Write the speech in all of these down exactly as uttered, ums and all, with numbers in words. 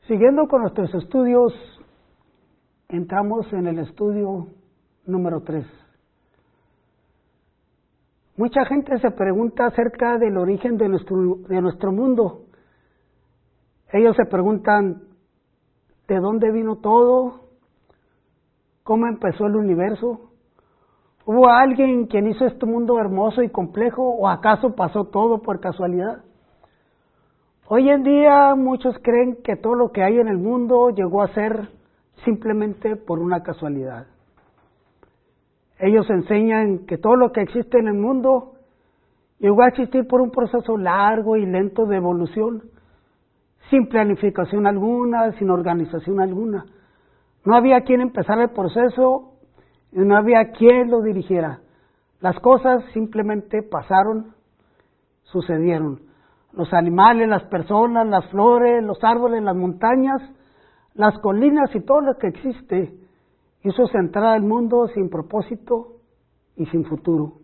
Siguiendo con nuestros estudios, entramos en el estudio número tres. Mucha gente se pregunta acerca del origen de nuestro, de nuestro mundo. Ellos se preguntan de dónde vino todo, cómo empezó el universo. ¿Hubo alguien quien hizo este mundo hermoso y complejo o acaso pasó todo por casualidad? Hoy en día muchos creen que todo lo que hay en el mundo llegó a ser simplemente por una casualidad. Ellos enseñan que todo lo que existe en el mundo llegó a existir por un proceso largo y lento de evolución, sin planificación alguna, sin organización alguna. No había quien empezara el proceso y no había quien lo dirigiera. Las cosas simplemente pasaron, sucedieron. Los animales, las personas, las flores, los árboles, las montañas, las colinas y todo lo que existe hizo centrar el mundo sin propósito y sin futuro.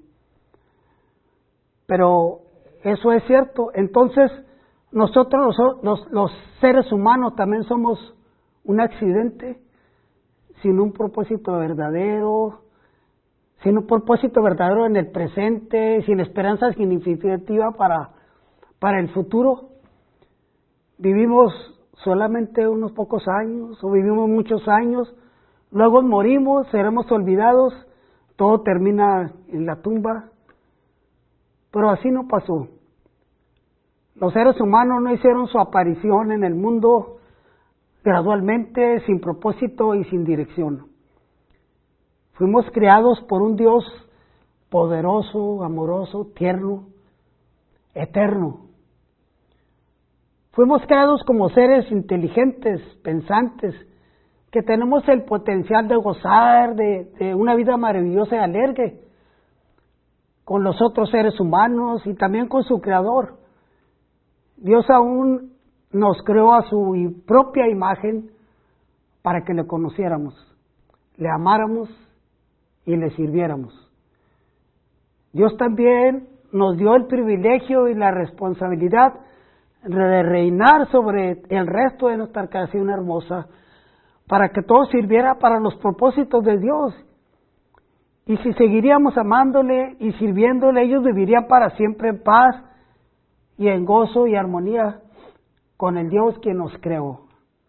Pero eso es cierto. Entonces, nosotros los, los, los seres humanos también somos un accidente sin un propósito verdadero, sin un propósito verdadero en el presente, sin esperanza significativa para, para el futuro. Vivimos solamente unos pocos años o vivimos muchos años, luego morimos, seremos olvidados, todo termina en la tumba. Pero así no pasó. Los seres humanos no hicieron su aparición en el mundo gradualmente, sin propósito y sin dirección. Fuimos creados por un Dios poderoso, amoroso, tierno, eterno. Fuimos creados como seres inteligentes, pensantes, que tenemos el potencial de gozar de, de una vida maravillosa y alegre con los otros seres humanos y también con su Creador. Dios aún nos creó a su propia imagen para que le conociéramos, le amáramos y le sirviéramos. Dios también nos dio el privilegio y la responsabilidad de reinar sobre el resto de nuestra creación hermosa, para que todo sirviera para los propósitos de Dios. Y si seguiríamos amándole y sirviéndole, ellos vivirían para siempre en paz y en gozo y armonía con el Dios quien nos creó.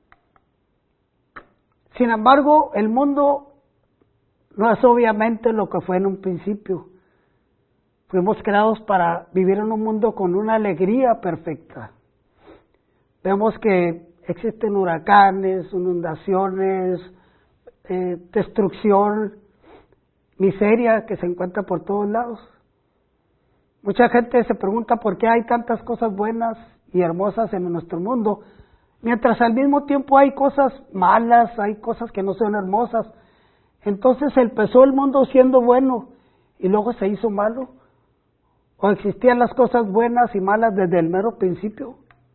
Sin embargo, el mundo no es obviamente lo que fue en un principio. Fuimos creados para vivir en un mundo con una alegría perfecta. Vemos que existen huracanes, inundaciones, eh, destrucción, miseria que se encuentra por todos lados. Mucha gente se pregunta por qué hay tantas cosas buenas y hermosas en nuestro mundo, mientras al mismo tiempo hay cosas malas, hay cosas que no son hermosas. Entonces empezó el mundo siendo bueno y luego se hizo malo, o existían las cosas buenas y malas desde el mero principio.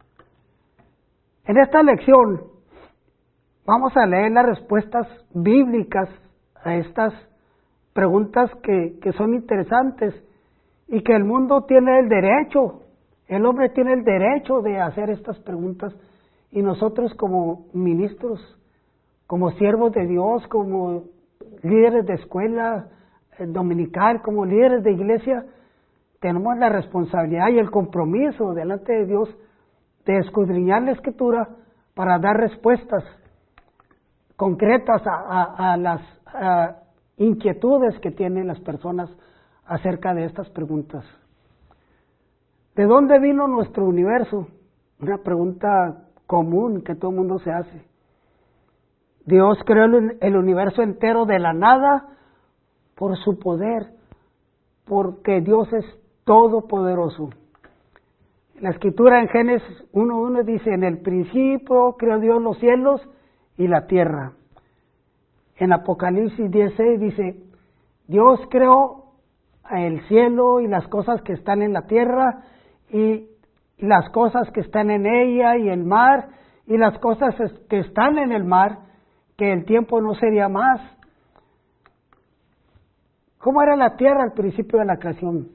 En esta lección vamos a leer las respuestas bíblicas a estas preguntas que, que son interesantes y que el mundo tiene el derecho, el hombre tiene el derecho de hacer estas preguntas, y nosotros como ministros, como siervos de Dios, como líderes de escuela eh, dominical, como líderes de iglesia, tenemos la responsabilidad y el compromiso delante de Dios de escudriñar la Escritura para dar respuestas concretas a, a, a las a inquietudes que tienen las personas acerca de estas preguntas. ¿De dónde vino nuestro universo? Una pregunta común que todo el mundo se hace. Dios creó el universo entero de la nada por su poder, porque Dios es todopoderoso. La Escritura en Génesis uno uno dice: en el principio creó Dios los cielos y la tierra. En Apocalipsis diez seis dice: Dios creó el cielo y las cosas que están en la tierra y las cosas que están en ella y el mar y las cosas que están en el mar, que el tiempo no sería más. ¿Cómo era la tierra al principio de la creación?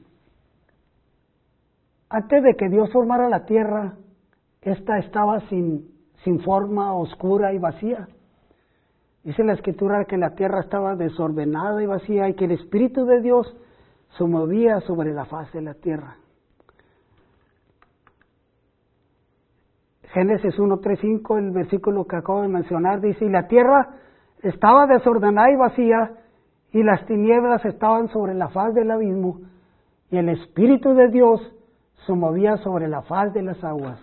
Antes de que Dios formara la tierra, esta estaba sin, sin forma, oscura y vacía. Dice la Escritura que la tierra estaba desordenada y vacía y que el Espíritu de Dios se movía sobre la faz de la tierra. Génesis uno, tres, cinco, el versículo que acabo de mencionar, dice, y la tierra estaba desordenada y vacía, y las tinieblas estaban sobre la faz del abismo, y el Espíritu de Dios se movía sobre la faz de las aguas.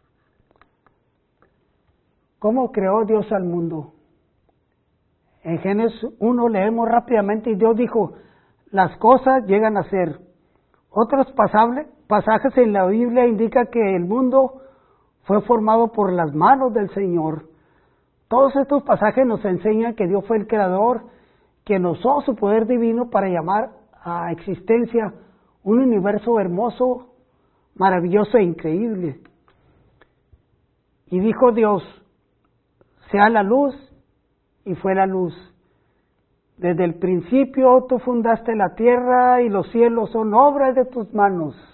¿Cómo creó Dios al mundo? En Génesis uno leemos rápidamente, y Dios dijo, las cosas llegan a ser. Otros pasajes en la Biblia indican que el mundo fue formado por las manos del Señor. Todos estos pasajes nos enseñan que Dios fue el creador, quien usó su poder divino para llamar a existencia un universo hermoso, maravilloso e increíble. Y dijo Dios, sea la luz, y fue la luz. Desde el principio tú fundaste la tierra y los cielos son obras de tus manos.